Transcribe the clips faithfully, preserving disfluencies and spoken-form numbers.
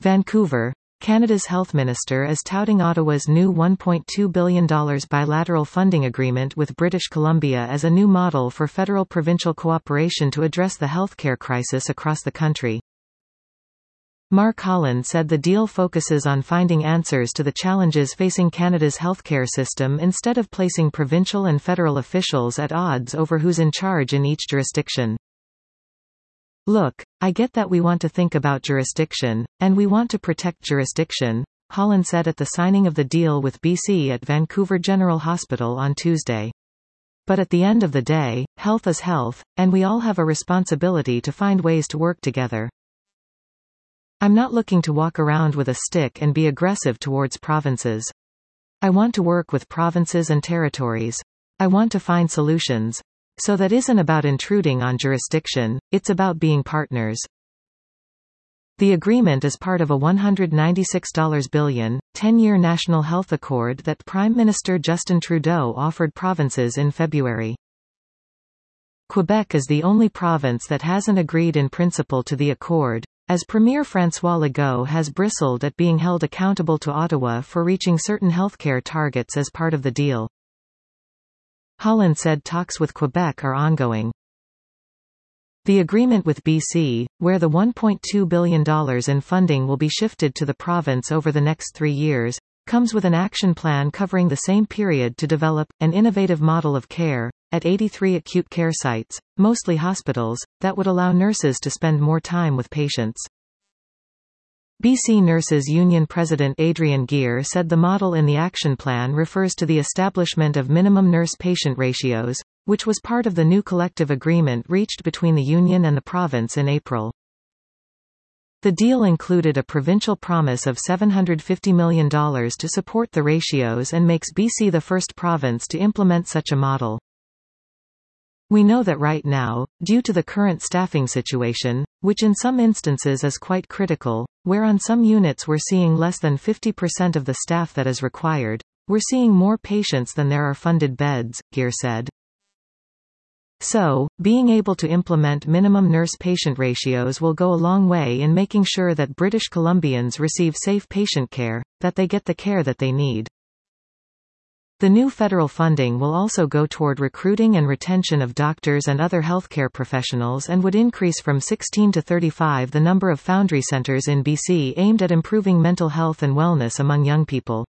Vancouver. Canada's health minister is touting Ottawa's new one point two billion dollars bilateral funding agreement with British Columbia as a new model for federal-provincial cooperation to address the healthcare crisis across the country. Mark Holland said the deal focuses on finding answers to the challenges facing Canada's healthcare system instead of placing provincial and federal officials at odds over who's in charge in each jurisdiction. "Look, I get that we want to think about jurisdiction, and we want to protect jurisdiction," Holland said at the signing of the deal with B C at Vancouver General Hospital on Tuesday. "But at the end of the day, health is health, and we all have a responsibility to find ways to work together. I'm not looking to walk around with a stick and be aggressive towards provinces. I want to work with provinces and territories. I want to find solutions. So that isn't about intruding on jurisdiction, it's about being partners." The agreement is part of a one hundred ninety-six billion dollars, ten-year National Health Accord that Prime Minister Justin Trudeau offered provinces in February. Quebec is the only province that hasn't agreed in principle to the accord, as Premier François Legault has bristled at being held accountable to Ottawa for reaching certain healthcare targets as part of the deal. Holland said talks with Quebec are ongoing. The agreement with B C, where the one point two billion dollars in funding will be shifted to the province over the next three years, comes with an action plan covering the same period to develop an innovative model of care at eighty-three acute care sites, mostly hospitals, that would allow nurses to spend more time with patients. B C Nurses Union President Adrian Geer said the model in the action plan refers to the establishment of minimum nurse-patient ratios, which was part of the new collective agreement reached between the union and the province in April. The deal included a provincial promise of seven hundred fifty million dollars to support the ratios and makes B C the first province to implement such a model. "We know that right now, due to the current staffing situation, which in some instances is quite critical, where on some units we're seeing less than fifty percent of the staff that is required, we're seeing more patients than there are funded beds," Geer said. So, being able to implement minimum nurse-patient ratios will go a long way in making sure that British Columbians receive safe patient care, that they get the care that they need. The new federal funding will also go toward recruiting and retention of doctors and other healthcare professionals and would increase from sixteen to thirty-five the number of Foundry centers in B C aimed at improving mental health and wellness among young people.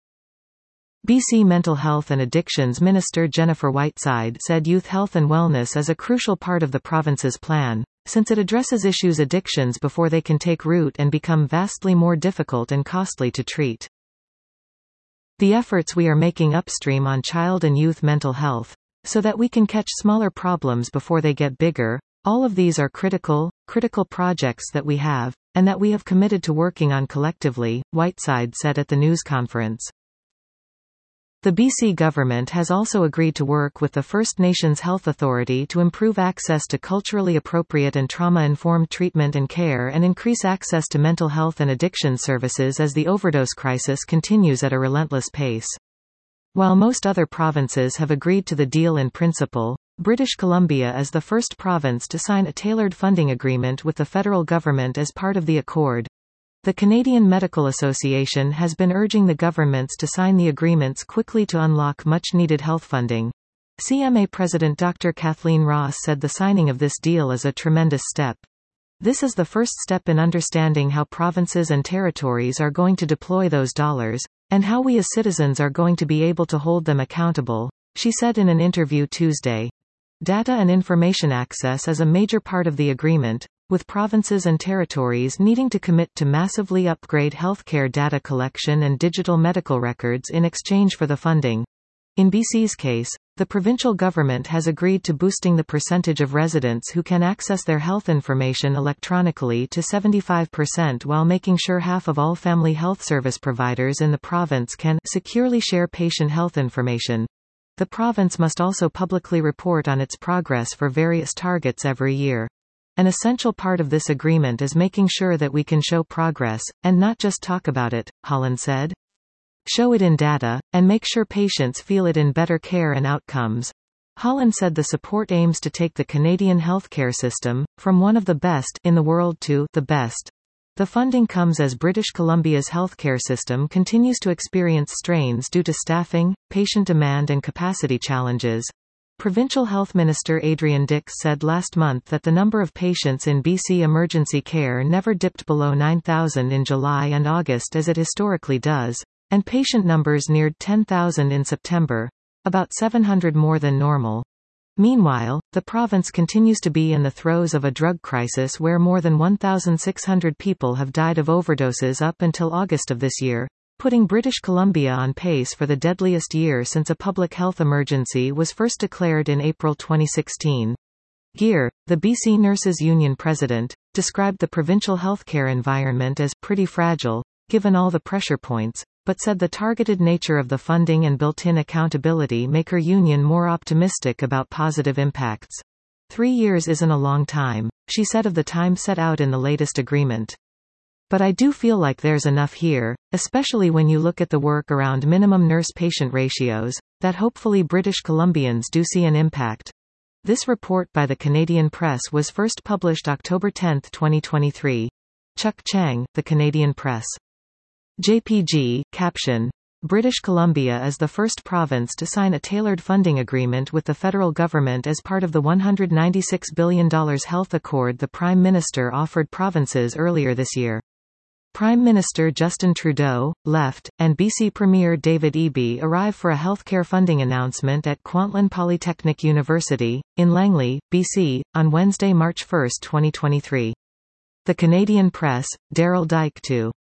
B C Mental Health and Addictions Minister Jennifer Whiteside said youth health and wellness is a crucial part of the province's plan, since it addresses issues addictions before they can take root and become vastly more difficult and costly to treat. "The efforts we are making upstream on child and youth mental health, so that we can catch smaller problems before they get bigger, all of these are critical, critical projects that we have, and that we have committed to working on collectively," Whiteside said at the news conference. The B C government has also agreed to work with the First Nations Health Authority to improve access to culturally appropriate and trauma-informed treatment and care and increase access to mental health and addiction services as the overdose crisis continues at a relentless pace. While most other provinces have agreed to the deal in principle, British Columbia is the first province to sign a tailored funding agreement with the federal government as part of the accord. The Canadian Medical Association has been urging the governments to sign the agreements quickly to unlock much-needed health funding. C M A President Doctor Kathleen Ross said the signing of this deal is a tremendous step. "This is the first step in understanding how provinces and territories are going to deploy those dollars, and how we as citizens are going to be able to hold them accountable," she said in an interview Tuesday. Data and information access is a major part of the agreement, with provinces and territories needing to commit to massively upgrade healthcare data collection and digital medical records in exchange for the funding. In B C's case, the provincial government has agreed to boosting the percentage of residents who can access their health information electronically to seventy-five percent while making sure half of all family health service providers in the province can securely share patient health information. The province must also publicly report on its progress for various targets every year. An essential part of this agreement is making sure that we can show progress, and not just talk about it, Holland said. Show it in data, and make sure patients feel it in better care and outcomes. Holland said the support aims to take the Canadian healthcare system from one of the best in the world to the best. The funding comes as British Columbia's healthcare system continues to experience strains due to staffing, patient demand and capacity challenges. Provincial Health Minister Adrian Dix said last month that the number of patients in B C emergency care never dipped below nine thousand in July and August as it historically does, and patient numbers neared ten thousand in September, about seven hundred more than normal. Meanwhile, the province continues to be in the throes of a drug crisis where more than one thousand six hundred people have died of overdoses up until August of this year, putting British Columbia on pace for the deadliest year since a public health emergency was first declared in April twenty sixteen. Geer, the B C Nurses Union president, described the provincial healthcare environment as pretty fragile, given all the pressure points, but said the targeted nature of the funding and built-in accountability make her union more optimistic about positive impacts. Three years isn't a long time, she said of the time set out in the latest agreement. But I do feel like there's enough here, especially when you look at the work around minimum nurse-patient ratios, that hopefully British Columbians do see an impact. This report by the Canadian Press was first published October tenth twenty twenty-three. Chuck Chang, The Canadian Press. J P G, caption. British Columbia is the first province to sign a tailored funding agreement with the federal government as part of the one hundred ninety-six billion dollars health accord the Prime Minister offered provinces earlier this year. Prime Minister Justin Trudeau, Left, and B C Premier David Eby arrive for a healthcare funding announcement at Kwantlen Polytechnic University, in Langley, B C, on Wednesday, March first twenty twenty-three. The Canadian Press, Daryl Dyke two.